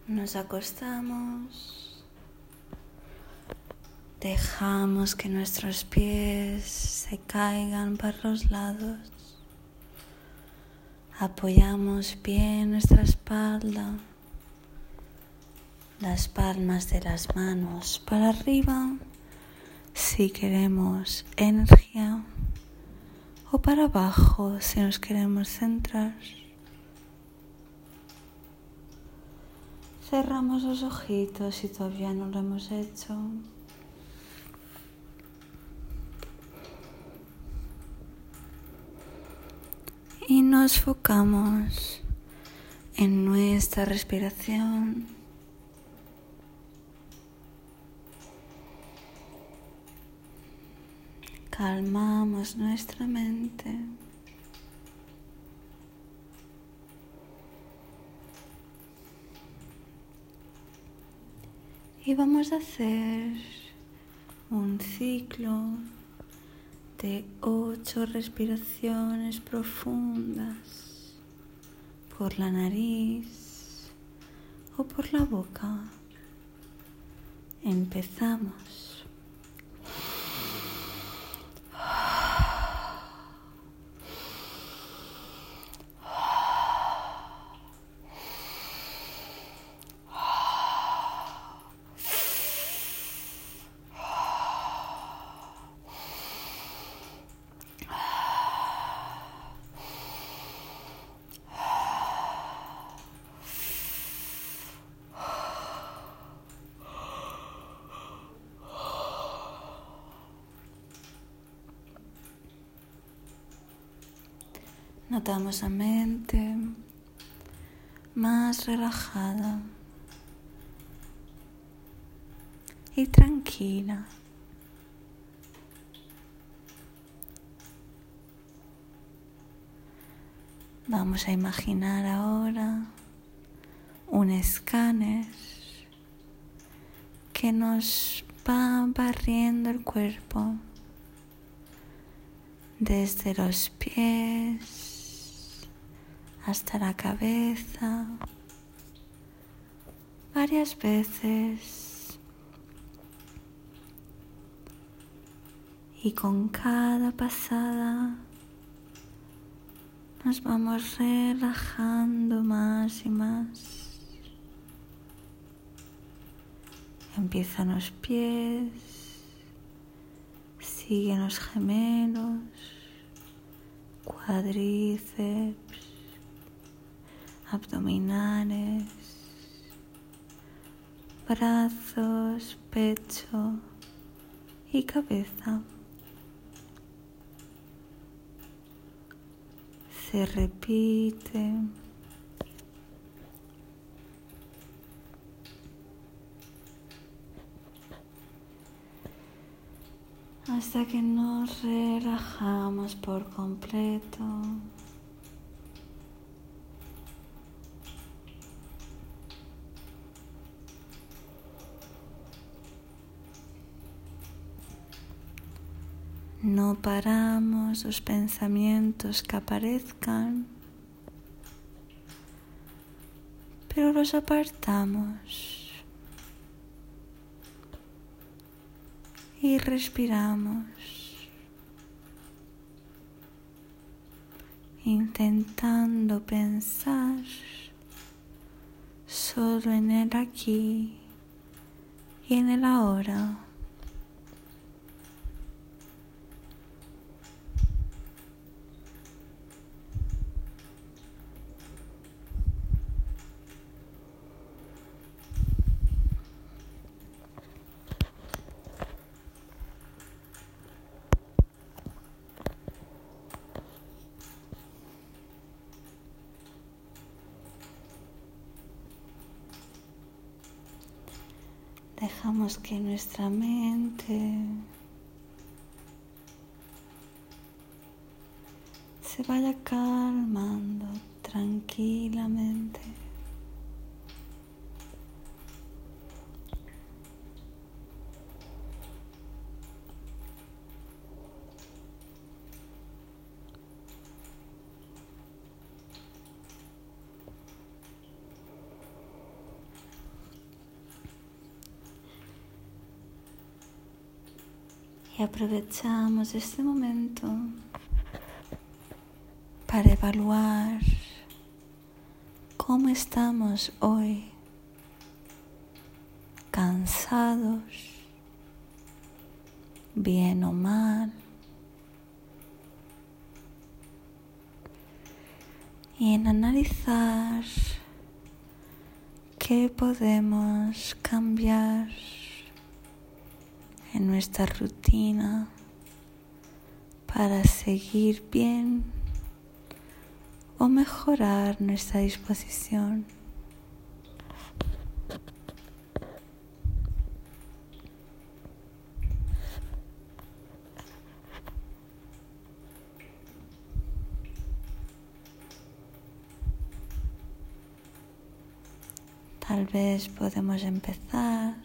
Nos acostamos, dejamos que nuestros pies se caigan para los lados, apoyamos bien nuestra espalda, las palmas de las manos para arriba si queremos energía o para abajo si nos queremos centrar. Cerramos los ojitos si todavía no lo hemos hecho. Y nos enfocamos en nuestra respiración. Calmamos nuestra mente. Y vamos a hacer un ciclo de 8 respiraciones profundas por la nariz o por la boca. Empezamos. Notamos la mente más relajada y tranquila. Vamos a imaginar ahora un escáner que nos va barriendo el cuerpo desde los pies hasta la cabeza varias veces, y con cada pasada nos vamos relajando más y más. Empiezan los pies, siguen los gemelos, cuádriceps, abdominales, brazos, pecho y cabeza. Se repite. Hasta que nos relajamos por completo. No paramos los pensamientos que aparezcan, pero los apartamos y respiramos, intentando pensar solo en el aquí y en el ahora. Dejamos que nuestra mente se vaya calmando tranquilamente. Y aprovechamos este momento para evaluar cómo estamos hoy, cansados, bien o mal, y en analizar qué podemos cambiar en nuestra rutina para seguir bien o mejorar nuestra disposición. Tal vez podemos empezar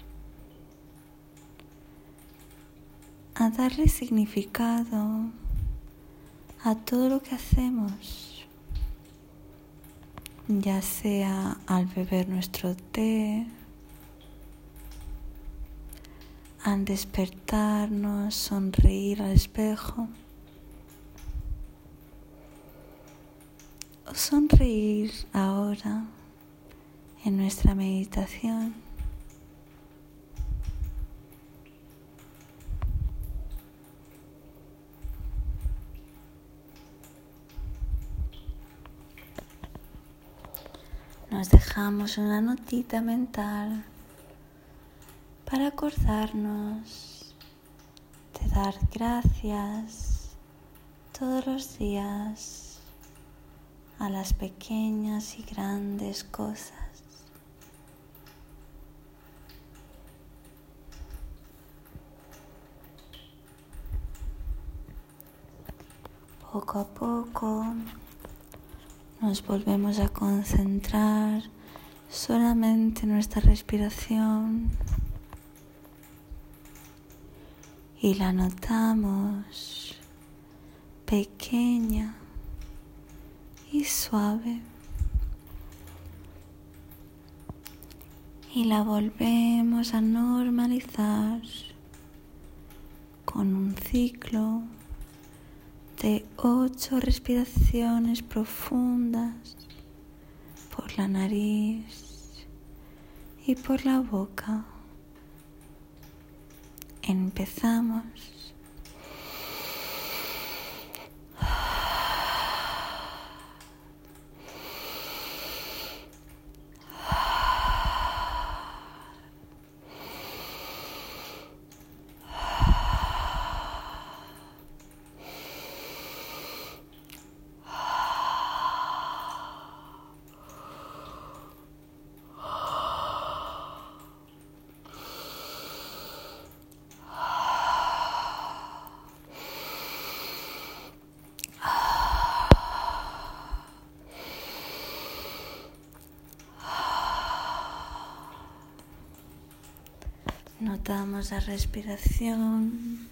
a darle significado a todo lo que hacemos, ya sea al beber nuestro té, al despertarnos, sonreír al espejo, o sonreír ahora en nuestra meditación. Nos dejamos una notita mental para acordarnos de dar gracias todos los días a las pequeñas y grandes cosas. Poco a poco nos volvemos a concentrar solamente en nuestra respiración y la notamos pequeña y suave, y la volvemos a normalizar con un ciclo de 8 respiraciones profundas por la nariz y por la boca. Empezamos. Notamos la respiración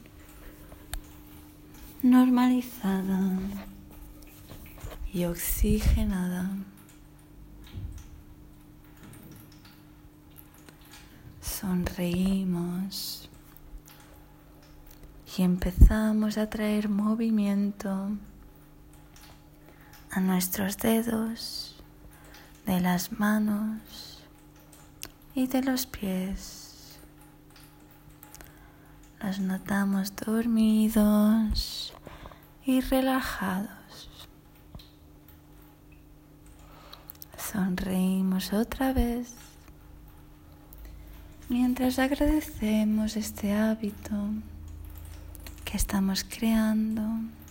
normalizada y oxigenada. Sonreímos y empezamos a traer movimiento a nuestros dedos, de las manos y de los pies. Los notamos dormidos y relajados. Sonreímos otra vez mientras agradecemos este hábito que estamos creando,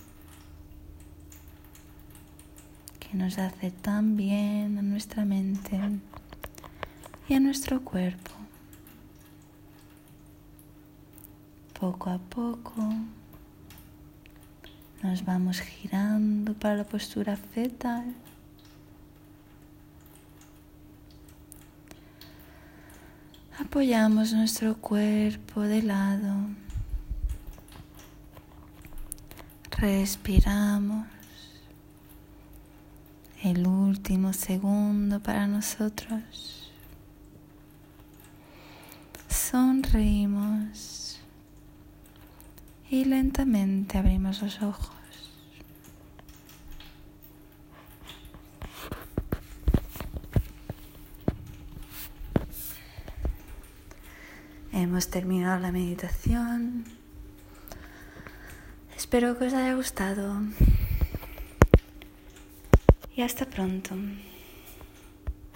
que nos hace tan bien a nuestra mente y a nuestro cuerpo. Poco a poco nos vamos girando para la postura fetal. Apoyamos nuestro cuerpo de lado. Respiramos el último segundo para nosotros. Sonreímos y lentamente abrimos los ojos. Hemos terminado la meditación. Espero que os haya gustado y hasta pronto.